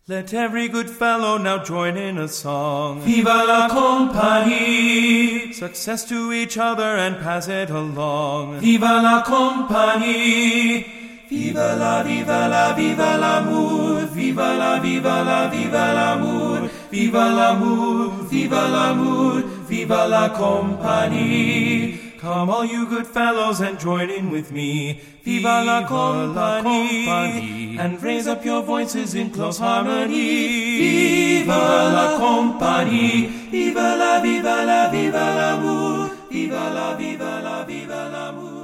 Let every good fellow now join in a song. Viva la compagnie! Success to each other and pass it along. Viva la compagnie! Viva la, viva la, viva l'amour! Viva la, viva la, viva l'amour! Viva l'amour, viva l'amour, viva la compagnie! Come all you good fellows and join in with me. Viva la compagnie! And raise up your voices in close harmony. Viva la compagnie! Viva la, viva la, viva l'amour! Viva la, viva la, viva l'amour!